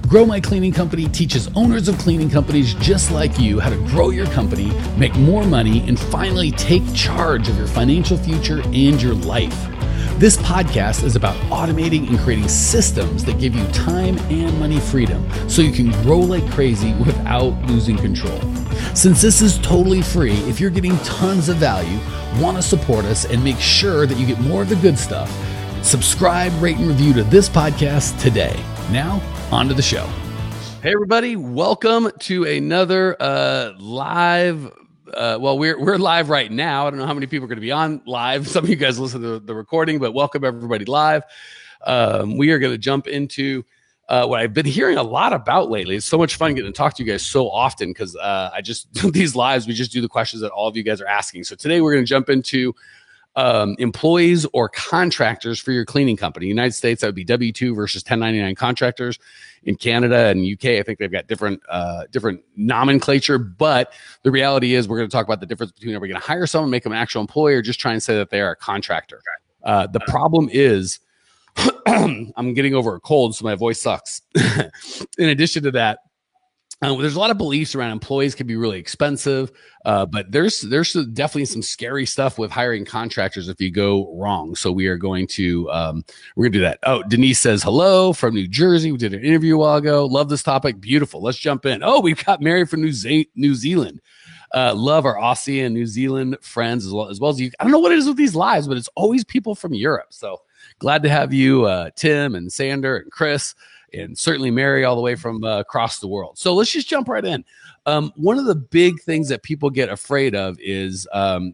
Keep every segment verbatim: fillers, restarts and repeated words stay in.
Grow My Cleaning Company teaches owners of cleaning companies just like you how to grow your company, make more money, and finally take charge of your financial future and your life. This podcast is about automating and creating systems that give you time and money freedom so you can grow like crazy without losing control. Since this is totally free, if you're getting tons of value, want to support us, and make sure that you get more of the good stuff, subscribe, rate, and review to this podcast today. Now, on to the show. Hey, everybody. Welcome to another uh, live Uh, well, we're we're live right now. I don't know how many people are going to be on live. Some of you guys listen to the recording, but welcome everybody live. Um, we are going to jump into uh, what I've been hearing a lot about lately. It's so much fun getting to talk to you guys so often because uh, I just do these lives. We just do the questions that all of you guys are asking. So today we're going to jump into um, employees or contractors for your cleaning company. United States, that would be W two versus ten ninety-nine contractors. In Canada and U K, I think they've got different uh, different nomenclature, but the reality is we're going to talk about the difference between are we going to hire someone, make them an actual employee, or just try and say that they are a contractor. Uh, the problem is I'm getting over a cold, so my voice sucks. In addition to that, Uh, there's a lot of beliefs around employees can be really expensive, uh, but there's there's definitely some scary stuff with hiring contractors if you go wrong. So we are going to um, we're gonna do that. Oh, Denise says hello from New Jersey. We did an interview a while ago. Love this topic. Beautiful. Let's jump in. Oh, we've got Mary from New Z- New Zealand. Uh, love our Aussie and New Zealand friends as well as well as you. I don't know what it is with these lives, but it's always people from Europe. So glad to have you, uh, Tim and Sander and Chris. And certainly Mary all the way from uh, across the world. So let's just jump right in. Um, one of the big things that people get afraid of is um,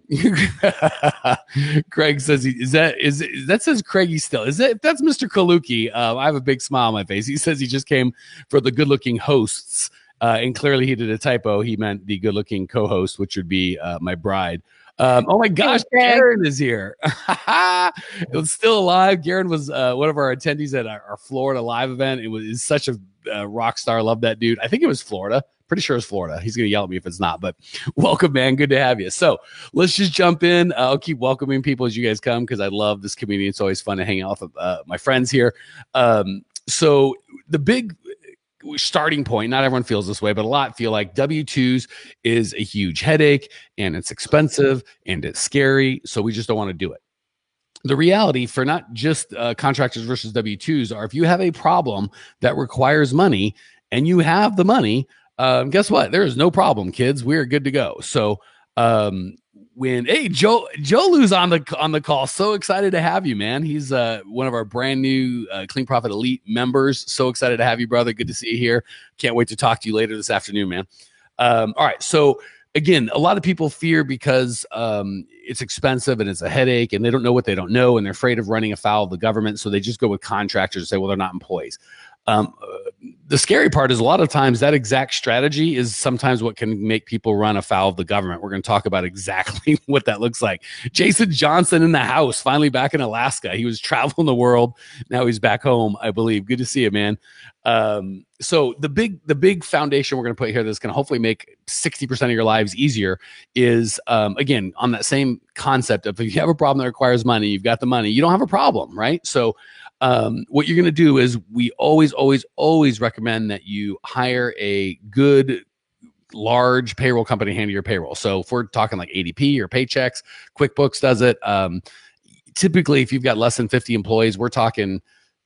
Craig says, he, is that, is, is that says Craigie still, is that, if that's Mister Kaluki, uh, I have a big smile on my face. He says he just came for the good looking hosts. Uh, and clearly he did a typo. He meant the good looking co-host, which would be uh, my bride. Um, oh my gosh, Garen is here. It was still alive. Garen was uh, one of our attendees at our, our Florida live event. It was is such a uh, rock star. Love that dude. I think it was Florida. Pretty sure it's Florida. He's going to yell at me if it's not, but welcome, man. Good to have you. So let's just jump in. Uh, I'll keep welcoming people as you guys come because I love this community. It's always fun to hang out with uh, my friends here. Um, so the big starting point, not everyone feels this way, but a lot feel like W twos is a huge headache and it's expensive and it's scary. So we just don't want to do it. The reality for not just uh, contractors versus W twos are if you have a problem that requires money and you have the money, um, guess what? There is no problem, kids. We're good to go. So um, when, hey, Joe, Joe Lou's on the, on the call. So excited to have you, man. He's uh, one of our brand new uh, Clean Profit Elite members. So excited to have you, brother. Good to see you here. Can't wait to talk to you later this afternoon, man. Um, all right. So again, a lot of people fear because um, it's expensive and it's a headache and they don't know what they don't know. And they're afraid of running afoul of the government. So they just go with contractors and say, well, they're not employees. Um, uh, the scary part is a lot of times that exact strategy is sometimes what can make people run afoul of the government. We're going to talk about exactly what that looks like. Jason Johnson in the house, finally back in Alaska. He was traveling the world. Now he's back home, I believe. Good to see you, man. Um, so the big, the big foundation we're going to put here that's going to hopefully make sixty percent of your lives easier is, um, again, on that same concept of if you have a problem that requires money, you've got the money, you don't have a problem, right? So Um, what you're going to do is we always, always, always recommend that you hire a good, large payroll company to handle your payroll. So if we're talking like A D P or Paychex, QuickBooks does it. Um, typically, if you've got less than fifty employees, we're talking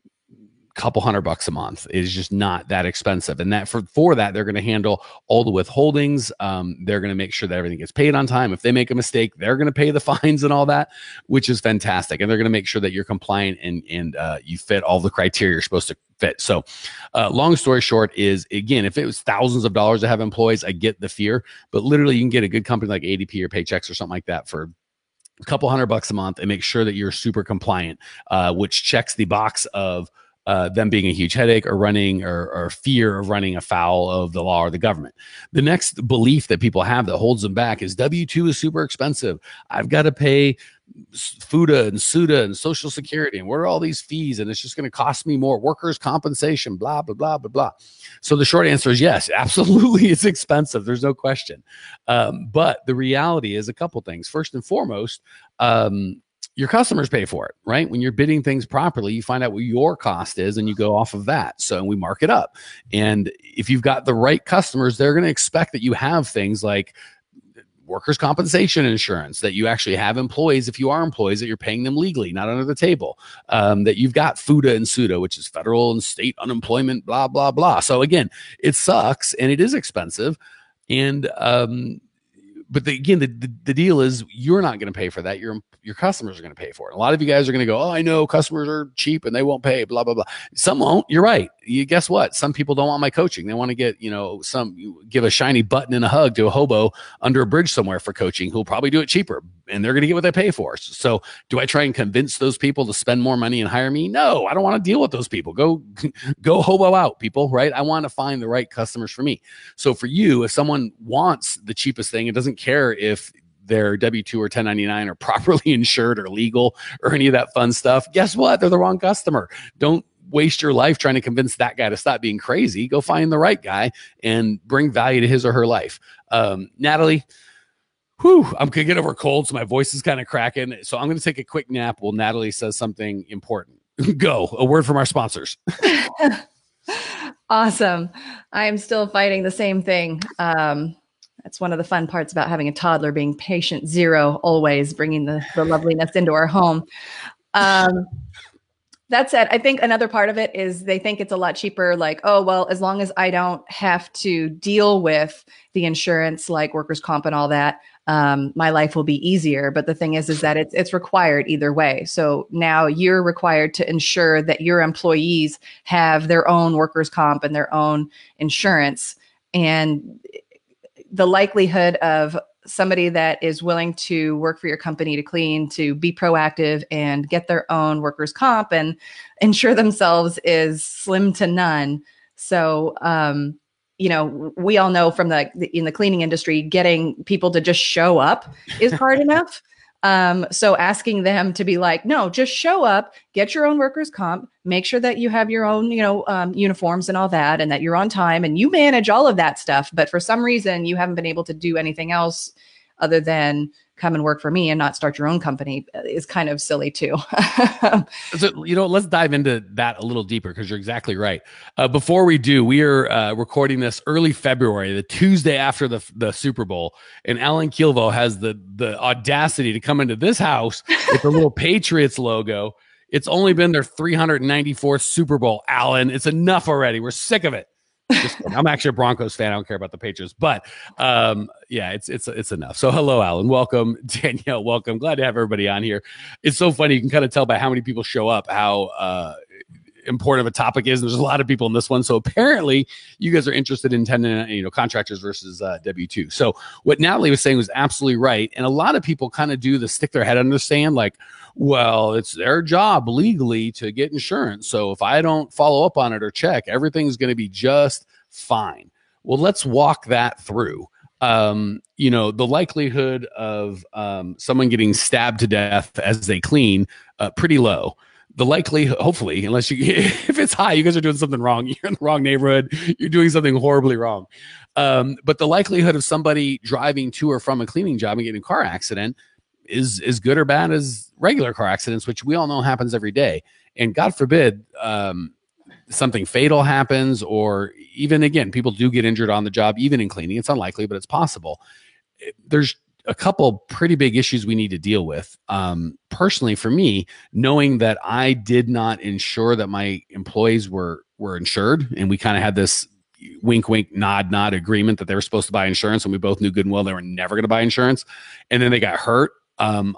couple hundred bucks a month. Is just not that expensive. And that for, for that, they're going to handle all the withholdings. Um, they're going to make sure that everything gets paid on time. If they make a mistake, they're going to pay the fines and all that, which is fantastic. And they're going to make sure that you're compliant and, and uh, you fit all the criteria you're supposed to fit. So uh, long story short is, again, if it was thousands of dollars to have employees, I get the fear, but literally you can get a good company like A D P or Paychex or something like that for a couple hundred bucks a month and make sure that you're super compliant, uh, which checks the box of Uh, them being a huge headache or running or, or fear of running afoul of the law or the government. The next belief that people have that holds them back is W two is super expensive. I've got to pay FUTA and SUTA and Social Security. And what are all these fees? And it's just going to cost me more. Workers' compensation, blah, blah, blah, blah, blah. So the short answer is yes, absolutely. It's expensive. There's no question. Um, but the reality is a couple things. First and foremost, um, your customers pay for it, right? When you're bidding things properly, you find out what your cost is and you go off of that. So we mark it up. And if you've got the right customers, they're going to expect that you have things like workers' compensation insurance, that you actually have employees, if you are employees, that you're paying them legally, not under the table, um, that you've got FUTA and SUTA, which is federal and state unemployment, blah, blah, blah. So again, it sucks and it is expensive. And, um, but the, again, the, the, the deal is you're not going to pay for that. Your, your customers are going to pay for it. A lot of you guys are going to go, oh, I know customers are cheap and they won't pay, blah, blah, blah. Some won't. You're right. You guess what? Some people don't want my coaching. They want to get, you know, some give a shiny button and a hug to a hobo under a bridge somewhere for coaching who'll probably do it cheaper and they're going to get what they pay for. So do I try and convince those people to spend more money and hire me? No, I don't want to deal with those people. Go, go hobo out, people, right? I want to find the right customers for me. So for you, if someone wants the cheapest thing, it doesn't care if their W two or ten ninety-nine are properly insured or legal or any of that fun stuff. Guess what? They're the wrong customer. Don't waste your life trying to convince that guy to stop being crazy. Go find the right guy and bring value to his or her life. Um, Natalie, whew, I'm going to get over a cold, so my voice is kind of cracking. So I'm going to take a quick nap while Natalie says something important. Go. A word from our sponsors. Awesome. I am still fighting the same thing. Um, That's one of the fun parts about having a toddler, being patient zero, always bringing the, the loveliness into our home. Um, that said, I think another part of it is they think it's a lot cheaper. Like, oh, well, as long as I don't have to deal with the insurance, like workers' comp and all that, um, my life will be easier. But the thing is, is that it's it's required either way. So now you're required to ensure that your employees have their own workers' comp and their own insurance. And the likelihood of somebody that is willing to work for your company to clean, to be proactive and get their own workers' comp and insure themselves is slim to none. So, um, you know, we all know from the, in the cleaning industry, getting people to just show up is hard enough. Um, so asking them to be like, no, just show up, get your own workers' comp, make sure that you have your own, you know, um, uniforms and all that, and that you're on time and you manage all of that stuff. But for some reason, you haven't been able to do anything else other than come and work for me and not start your own company is kind of silly too. So, you know, let's dive into that a little deeper because you're exactly right. Uh, before we do, we are uh, recording this early February, the Tuesday after the the Super Bowl, and Alan Kilvo has the the audacity to come into this house with the little Patriots logo. It's only been their three hundred ninety-fourth Super Bowl, Alan. It's enough already. We're sick of it. Just, I'm actually a Broncos fan. I don't care about the Patriots, but um, yeah, it's it's it's enough. So hello, Alan. Welcome, Danielle. Welcome. Glad to have everybody on here. It's so funny. You can kind of tell by how many people show up how uh, important of a topic is. There's a lot of people in this one. So apparently, you guys are interested in ten, you know, contractors versus uh, W two. So what Natalie was saying was absolutely right. And a lot of people kind of do the stick their head under the sand, like, well, it's their job legally to get insurance. So if I don't follow up on it or check, everything's going to be just fine. Well, let's walk that through. Um, you know, the likelihood of um, someone getting stabbed to death as they clean, uh, pretty low. The likelihood, hopefully, unless you, if it's high, you guys are doing something wrong. You're in the wrong neighborhood. You're doing something horribly wrong. Um, but the likelihood of somebody driving to or from a cleaning job and getting a car accident is as good or bad as regular car accidents, which we all know happens every day. And God forbid um, something fatal happens, or even, again, people do get injured on the job, even in cleaning. It's unlikely, but it's possible. There's a couple pretty big issues we need to deal with. Um, personally, for me, knowing that I did not ensure that my employees were were insured, and we kind of had this wink, wink, nod, nod agreement that they were supposed to buy insurance, and we both knew good and well they were never going to buy insurance, and then they got hurt. Um,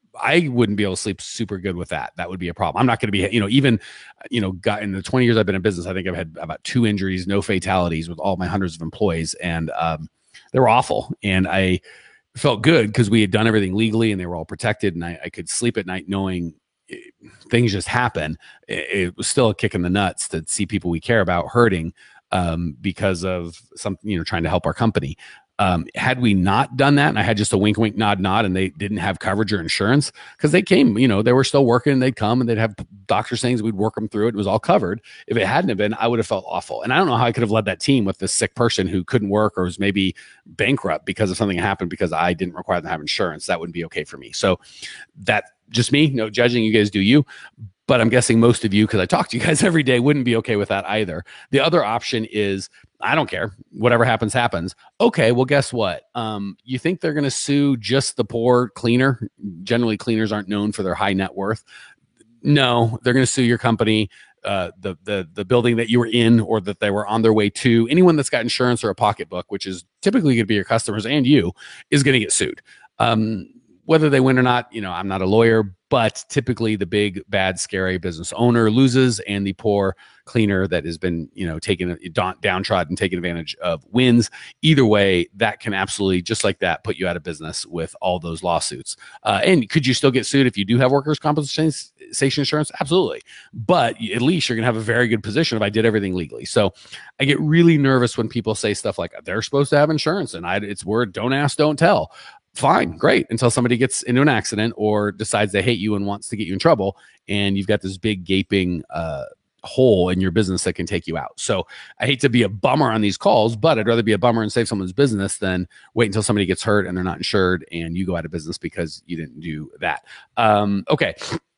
I wouldn't be able to sleep super good with that. That would be a problem. I'm not going to be, you know, even, you know, got in the twenty years I've been in business, I think I've had about two injuries, no fatalities with all my hundreds of employees, and um, they were awful. And I felt good because we had done everything legally and they were all protected, and I, I could sleep at night knowing it, things just happen. It, it was still a kick in the nuts to see people we care about hurting um, because of something, you know, trying to help our company. Um, had we not done that, and I had just a wink, wink, nod, nod, and they didn't have coverage or insurance, because they came, you know, they were still working, and they'd come and they'd have doctors saying we'd work them through it. It was all covered. If it hadn't have been, I would have felt awful. And I don't know how I could have led that team with this sick person who couldn't work or was maybe bankrupt because of something that happened because I didn't require them to have insurance. That wouldn't be okay for me. So that just me, no judging. You guys do you. But I'm guessing most of you, because I talk to you guys every day, wouldn't be okay with that either. The other option is, I don't care. Whatever happens, happens. Okay, well, guess what? Um, you think they're going to sue just the poor cleaner? Generally, cleaners aren't known for their high net worth. No, they're going to sue your company, uh, the the the building that you were in or that they were on their way to. Anyone that's got insurance or a pocketbook, which is typically going to be your customers and you, is going to get sued. Um, whether they win or not, you know, I'm not a lawyer, but typically the big, bad, scary business owner loses, and the poor cleaner that has been, you know, taken downtrodden, taken advantage of wins. Either way, that can absolutely, just like that, put you out of business with all those lawsuits. Uh, and could you still get sued if you do have workers' compensation insurance? Absolutely. But at least you're going to have a very good position if I did everything legally. So I get really nervous when people say stuff like they're supposed to have insurance, and I, it's word, don't ask, don't tell. Fine, great, until somebody gets into an accident or decides they hate you and wants to get you in trouble, and you've got this big gaping uh, hole in your business that can take you out. So I hate to be a bummer on these calls, but I'd rather be a bummer and save someone's business than wait until somebody gets hurt and they're not insured and you go out of business because you didn't do that. Um, okay.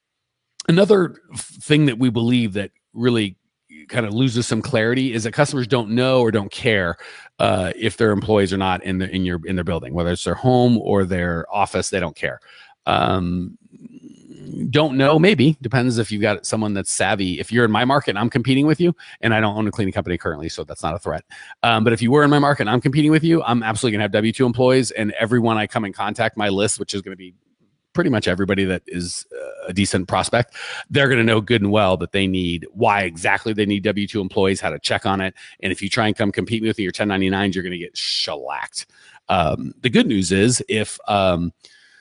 Another thing that we believe that really kind of loses some clarity is that customers don't know or don't care uh, if their employees are not in the in your in their building, whether it's their home or their office. They don't care. Um, don't know, maybe depends if you've got someone that's savvy. If you're in my market and I'm competing with you, and I don't own a cleaning company currently, so that's not a threat. Um, but if you were in my market and I'm competing with you, I'm absolutely gonna have W two employees, and everyone I come in contact, my list, which is going to be pretty much everybody that is a decent prospect, they're going to know good and well that they need, why exactly they need W two employees, how to check on it. And if you try and come compete with me, your ten ninety-nines, you're going to get shellacked. Um, the good news is if, um,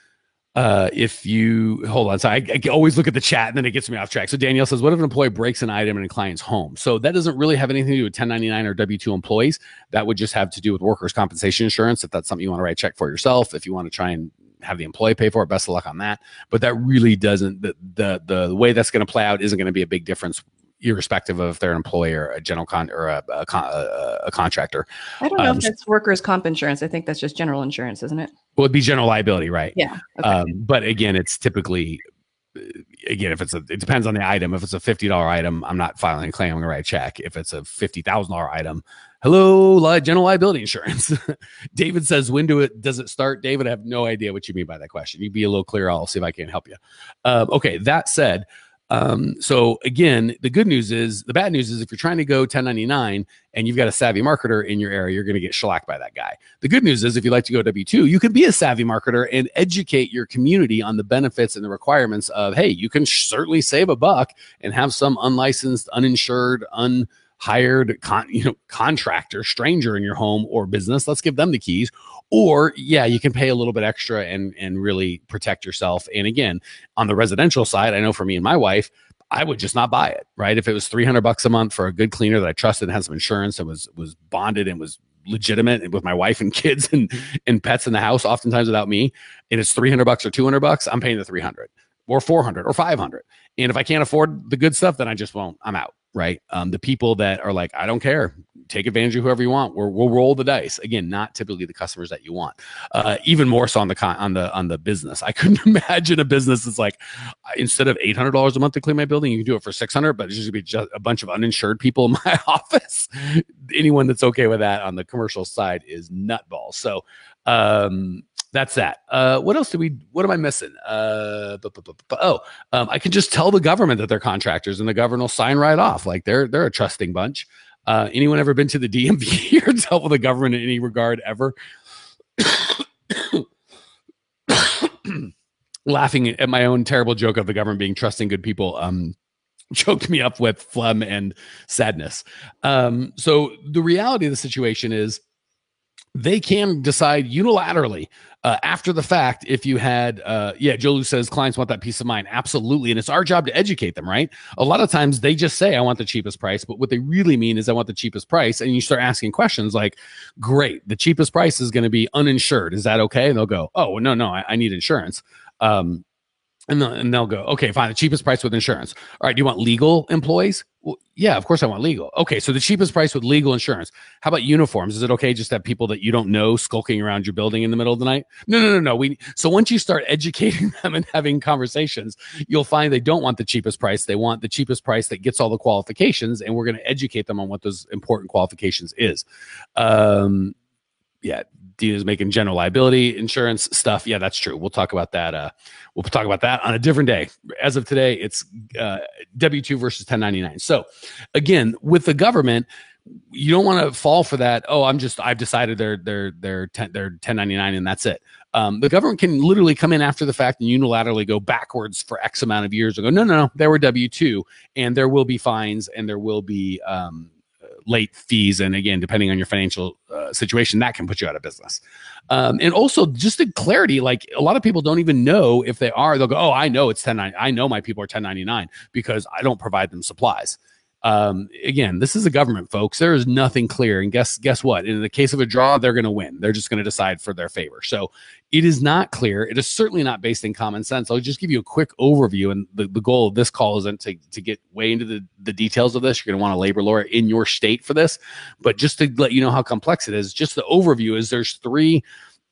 uh, if you hold on, so I, I always look at the chat and then it gets me off track. So Danielle says, what if an employee breaks an item in a client's home? So that doesn't really have anything to do with ten ninety-nine or W two employees. That would just have to do with workers' compensation insurance. If that's something you want to write a check for yourself, if you want to try and have the employee pay for it, best of luck on that. But that really doesn't, the the the way that's going to play out isn't going to be a big difference, irrespective of if they're an employer, a general con or a, a, a, a contractor. I don't know um, if that's workers' comp insurance. I think that's just general insurance, isn't it? Well, it'd be general liability, right? Yeah. Okay. Um, but again, it's typically, again, if it's a, it depends on the item. If it's a fifty dollar item, I'm not filing a claim. I'm going to write a check. If it's a fifty thousand dollar item, hello, li- general liability insurance. David says, when do it, does it start? David, I have no idea what you mean by that question. You be a little clearer. I'll see if I can help you. Um, okay. That said, um, so again, the good news is, the bad news is if you're trying to go ten ninety-nine and you've got a savvy marketer in your area, you're going to get shellacked by that guy. The good news is if you like to go W two, you can be a savvy marketer and educate your community on the benefits and the requirements of, hey, you can sh- certainly save a buck and have some unlicensed, uninsured, un hired con, you know, contractor, stranger in your home or business. Let's give them the keys. Or yeah, you can pay a little bit extra and and really protect yourself. And again, on the residential side, I know for me and my wife, I would just not buy it, right? If it was three hundred bucks a month for a good cleaner that I trusted and had some insurance and was was bonded and was legitimate and with my wife and kids and and pets in the house, oftentimes without me, and it's three hundred bucks or two hundred bucks, I'm paying the three hundred or four hundred or five hundred. And if I can't afford the good stuff, then I just won't. I'm out. Right. Um, the people that are like, I don't care, take advantage of whoever you want. We're, we'll roll the dice. Again, not typically the customers that you want. Uh, even more so on the con- on the on the business. I couldn't imagine a business that's like, instead of eight hundred dollars a month to clean my building, you can do it for six hundred. But it's just gonna be just a bunch of uninsured people in my office. Anyone that's okay with that on the commercial side is nutballs. So. Um, That's that. Uh, what else do we, what am I missing? Uh, bu- bu- bu- bu- oh, um, I can just tell the government that they're contractors and the government will sign right off. Like they're, they're a trusting bunch. Uh, anyone ever been to the D M V or dealt with the government in any regard ever? Laughing at my own terrible joke of the government being trusting good people. Um, choked me up with phlegm and sadness. Um, so the reality of the situation is, they can decide unilaterally uh, after the fact if you had, uh, yeah, Jolu says clients want that peace of mind. Absolutely. And it's our job to educate them, right? A lot of times they just say, I want the cheapest price. But what they really mean is I want the cheapest price. And you start asking questions like, great, the cheapest price is going to be uninsured. Is that okay? And they'll go, oh, no, no, I, I need insurance. Um, And they'll, and they'll go, okay, fine, the cheapest price with insurance. All right, do you want legal employees? Well, yeah, of course I want legal. Okay, so the cheapest price with legal insurance. How about uniforms? Is it okay just to have people that you don't know skulking around your building in the middle of the night? No, no, no, no. We so once you start educating them and having conversations, you'll find they don't want the cheapest price. They want the cheapest price that gets all the qualifications, and we're going to educate them on what those important qualifications is. Um, yeah, Dina's making general liability insurance stuff. Yeah, that's true. We'll talk about that. Uh, we'll talk about that on a different day. As of today, it's uh, W two versus ten ninety-nine. So again, with the government, you don't want to fall for that. Oh, I'm just, I've decided they're, they're, they're, ten, they're ten ninety-nine and that's it. Um, the government can literally come in after the fact and unilaterally go backwards for X amount of years and go, no, no, no, they were W two, and there will be fines and there will be, um, late fees. And again, depending on your financial uh, situation, that can put you out of business. Um, and also just the clarity, like a lot of people don't even know if they are, they'll go, oh, I know it's ten ninety-nine. I know my people are ten ninety-nine because I don't provide them supplies. Um, again, this is a government, folks. There is nothing clear. And guess, guess what? In the case of a draw, they're going to win. They're just going to decide for their favor. So it is not clear. It is certainly not based in common sense. I'll just give you a quick overview. And the, the goal of this call isn't to, to get way into the, the details of this. You're going to want a labor lawyer in your state for this. But just to let you know how complex it is, just the overview is there's three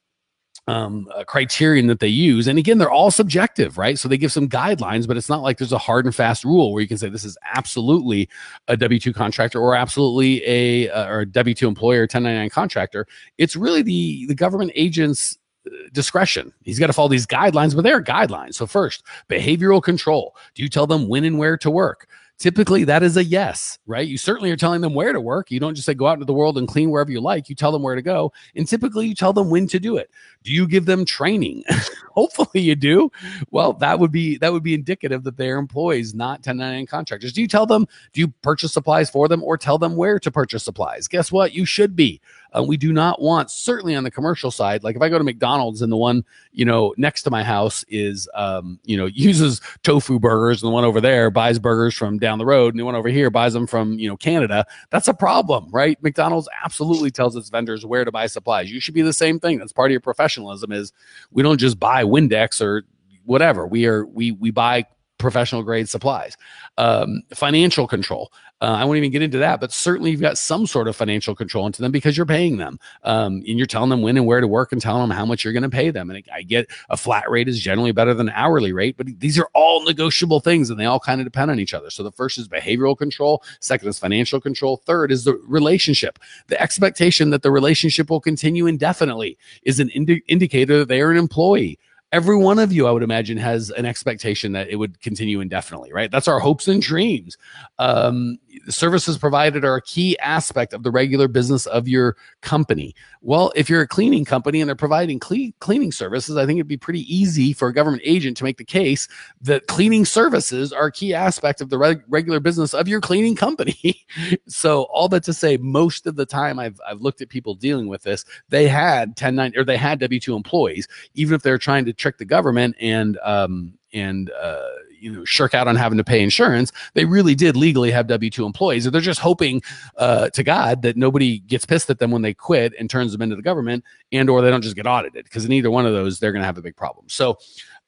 um, uh, criterion that they use. And again, they're all subjective, right? So they give some guidelines, but it's not like there's a hard and fast rule where you can say this is absolutely a W two contractor or absolutely a, uh, or a W two employer, ten ninety-nine contractor. It's really the, the government agent's discretion. He's got to follow these guidelines, but they're guidelines. So first, behavioral control. Do you tell them when and where to work? Typically, that is a yes, right? You certainly are telling them where to work. You don't just say go out into the world and clean wherever you like. You tell them where to go. And typically, you tell them when to do it. Do you give them training? Hopefully you do. Well, that would be that would be indicative that they're employees, not ten ninety-nine contractors. Do you tell them, do you purchase supplies for them or tell them where to purchase supplies? Guess what? You should be. Uh, we do not want, certainly on the commercial side, like if I go to McDonald's and the one, you know, next to my house is, um, you know, uses tofu burgers and the one over there buys burgers from down the road and the one over here buys them from, you know, Canada, that's a problem, right? McDonald's absolutely tells its vendors where to buy supplies. You should be the same thing. That's part of your professionalism is we don't just buy Windex or whatever. We are, we, we buy professional grade supplies. Um, financial control. Uh, I won't even get into that, but certainly you've got some sort of financial control into them because you're paying them. Um, and you're telling them when and where to work and telling them how much you're going to pay them. And I get a flat rate is generally better than an hourly rate, but these are all negotiable things and they all kind of depend on each other. So the first is behavioral control. Second is financial control. Third is the relationship. The expectation that the relationship will continue indefinitely is an indi- indicator that they are an employee. Every one of you, I would imagine, has an expectation that it would continue indefinitely, right? That's our hopes and dreams. Um, the services provided are a key aspect of the regular business of your company. Well, if you're a cleaning company and they're providing cle- cleaning services, I think it'd be pretty easy for a government agent to make the case that cleaning services are a key aspect of the reg- regular business of your cleaning company. So all that to say, most of the time I've I've looked at people dealing with this, they had ten ninety or they had W two employees, even if they're trying to trick the government and um and uh you know shirk out on having to pay insurance, they really did legally have W two employees. Or they're just hoping uh to God that nobody gets pissed at them when they quit and turns them into the government, and or they don't just get audited, because in either one of those they're going to have a big problem. So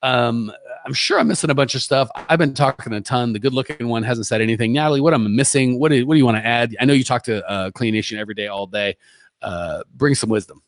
um I'm sure I'm missing a bunch of stuff. I've been talking a ton. The good looking one hasn't said anything. Natalie, what am I missing? What do, what do you want to add? I know you talk to uh Clean Nation every day, all day. Uh bring some wisdom.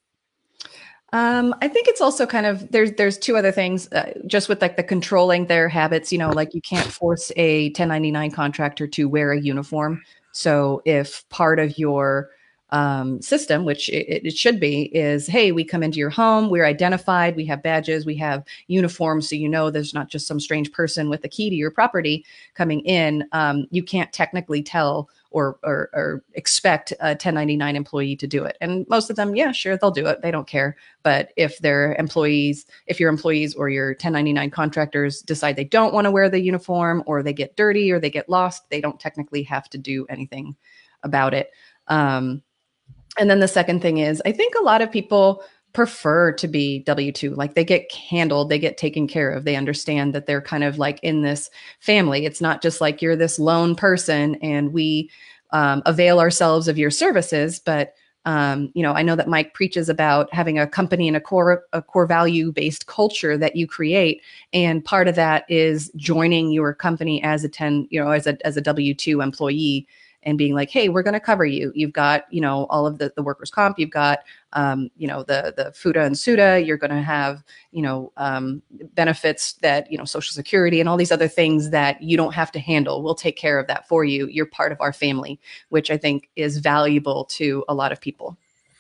Um, I think it's also kind of, there's, there's two other things, uh, just with like the controlling their habits, you know, like you can't force a ten ninety-nine contractor to wear a uniform. So if part of your um, system, which it, it should be, is, hey, we come into your home, we're identified, we have badges, we have uniforms. So, you know, there's not just some strange person with a key to your property coming in. Um, you can't technically tell Or, or or expect a ten ninety-nine employee to do it. And most of them, yeah, sure, they'll do it. They don't care. But if their employees, if your employees or your ten ninety-nine contractors decide they don't want to wear the uniform, or they get dirty or they get lost, they don't technically have to do anything about it. Um, and then the second thing is, I think a lot of people prefer to be W two, like they get handled, they get taken care of. They understand that they're kind of like in this family. It's not just like you're this lone person and we um, avail ourselves of your services, but Um, you know, I know that Mike preaches about having a company and a core a core value based culture that you create, and part of that is joining your company as a ten, you know, as a as a W two employee, and being like, hey, we're going to cover you. You've got, you know, all of the, the workers' comp. You've got, um, you know, the the FUTA and SUTA. You're going to have, you know, um, benefits that, you know, Social Security and all these other things that you don't have to handle. We'll take care of that for you. You're part of our family, which I think is valuable to a lot of people.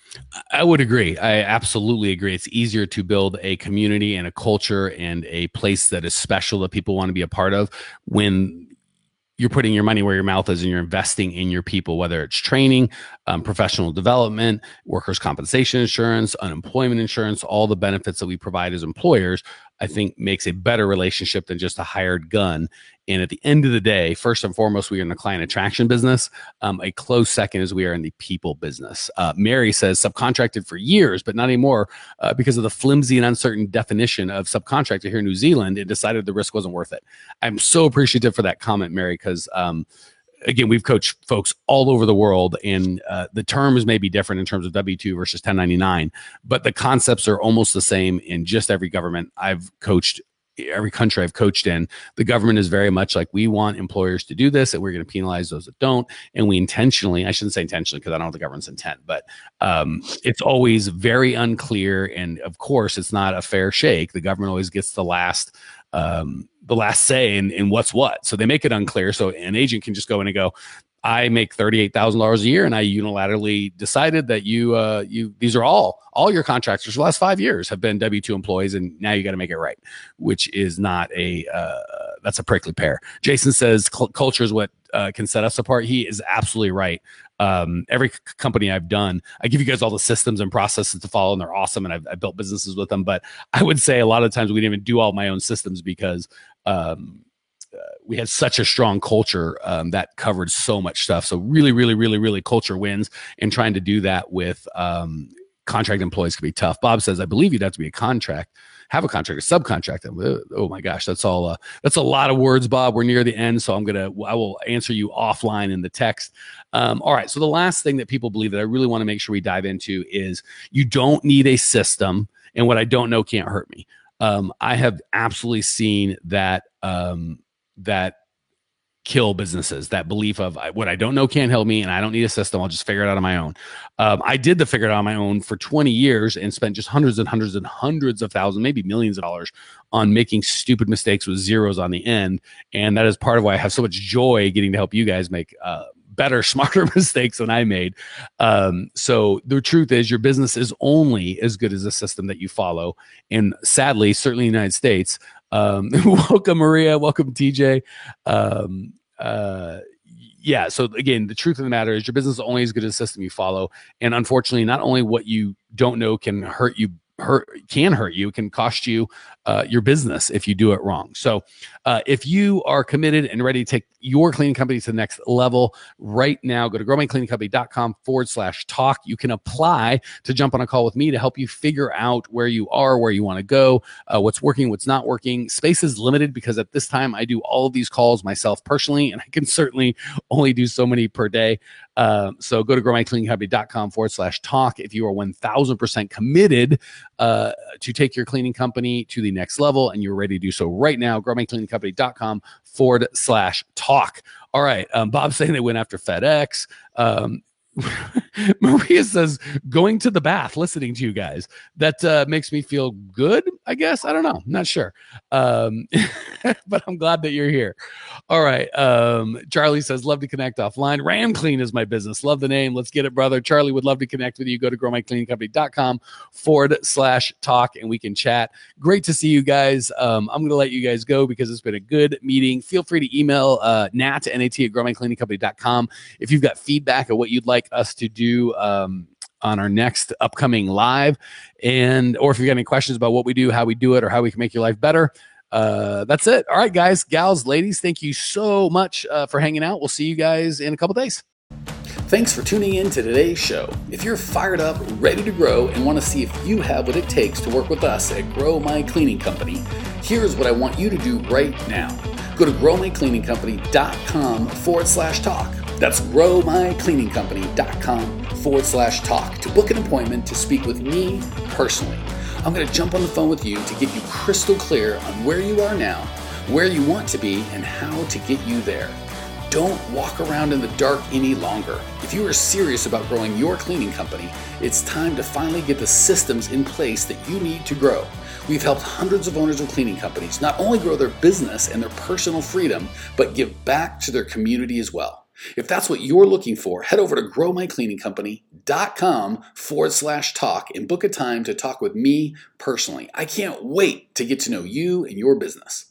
I would agree. I absolutely agree. It's easier to build a community and a culture and a place that is special that people want to be a part of when you're putting your money where your mouth is and you're investing in your people, whether it's training, um, professional development, workers' compensation insurance, unemployment insurance, all the benefits that we provide as employers, I think makes a better relationship than just a hired gun. And at the end of the day, first and foremost, we are in the client attraction business. Um, a close second is we are in the people business. Uh, Mary says subcontracted for years, but not anymore uh, because of the flimsy and uncertain definition of subcontractor here in New Zealand. It decided the risk wasn't worth it. I'm so appreciative for that comment, Mary, because um, again, we've coached folks all over the world, and uh, the terms may be different in terms of W two versus ten ninety-nine, but the concepts are almost the same in just every government I've coached. Every country I've coached in, the government is very much like, we want employers to do this, and we're going to penalize those that don't. And we intentionally, I shouldn't say intentionally because I don't know the government's intent, but um, it's always very unclear. And of course, it's not a fair shake. The government always gets the last um, the last say in, in what's what. So they make it unclear. So an agent can just go in and go, I make thirty-eight thousand dollars a year, and I unilaterally decided that you, uh, you, these are all, all your contractors for the last five years have been W two employees, and now you got to make it right, which is not a, uh, that's a prickly pear. Jason says culture is what uh, can set us apart. He is absolutely right. Um, every c- company I've done, I give you guys all the systems and processes to follow, and they're awesome. And I've, I've built businesses with them, but I would say a lot of times we didn't even do all my own systems because, um, Uh, we had such a strong culture um, that covered so much stuff. So really, really, really, really culture wins, and trying to do that with um, contract employees can be tough. Bob says, I believe you'd have to be a contract, have a contract, a subcontract. Oh my gosh, that's all. Uh, that's a lot of words, Bob. We're near the end. So I'm going to, I will answer you offline in the text. Um, all right. So the last thing that people believe that I really want to make sure we dive into is you don't need a system, and what I don't know can't hurt me. Um, I have absolutely seen that, um, that kill businesses, that belief of what I don't know can't help me, and I don't need a system. I'll just figure it out on my own. Um, I did the figure it out on my own for twenty years and spent just hundreds and hundreds and hundreds of thousands, maybe millions of dollars on making stupid mistakes with zeros on the end. And that is part of why I have so much joy getting to help you guys make uh, better, smarter mistakes than I made. Um, so the truth is your business is only as good as the system that you follow. And sadly, certainly in the United States, Um, welcome, Maria. Welcome, T J. Um, uh, yeah. So again, the truth of the matter is your business is only as good as the system you follow. And unfortunately, not only what you don't know can hurt you, hurt can hurt you, can cost you uh, your business if you do it wrong. So uh, if you are committed and ready to take your cleaning company to the next level right now, go to grow my cleaning company dot com forward slash talk. You can apply to jump on a call with me to help you figure out where you are, where you want to go, uh, what's working, what's not working. Space is limited because at this time I do all of these calls myself personally, and I can certainly only do so many per day. Um, so go to grow my cleaning company dot com forward slash talk if you are one thousand percent committed uh, to take your cleaning company to the next level, and you're ready to do so right now. grow my cleaning company dot com forward slash talk. All right. Um, Bob's saying they went after FedEx. Um, Maria says, going to the bath, listening to you guys. That uh, makes me feel good, I guess. I don't know. I'm not sure. Um, but I'm glad that you're here. All right. Um, Charlie says, love to connect offline. Ram Clean is my business. Love the name. Let's get it, brother. Charlie would love to connect with you. Go to grow my cleaning company dot com forward slash talk, and we can chat. Great to see you guys. Um, I'm going to let you guys go because it's been a good meeting. Feel free to email uh, Nat, N A T at grow my cleaning company dot com if you've got feedback of what you'd like us to do um, on our next upcoming live, and or if you got any questions about what we do, how we do it, or how we can make your life better. Uh, that's it. All right, guys, gals, ladies, thank you so much uh, for hanging out. We'll see you guys in a couple days. Thanks for tuning in to today's show. If you're fired up, ready to grow, and want to see if you have what it takes to work with us at Grow My Cleaning Company, here's what I want you to do right now. Go to grow my cleaning company dot com forward slash talk. That's growmycleaningcompany.com forward slash talk to book an appointment to speak with me personally. I'm going to jump on the phone with you to get you crystal clear on where you are now, where you want to be, and how to get you there. Don't walk around in the dark any longer. If you are serious about growing your cleaning company, it's time to finally get the systems in place that you need to grow. We've helped hundreds of owners of cleaning companies not only grow their business and their personal freedom, but give back to their community as well. If that's what you're looking for, head over to growmycleaningcompany.com forward slash talk and book a time to talk with me personally. I can't wait to get to know you and your business.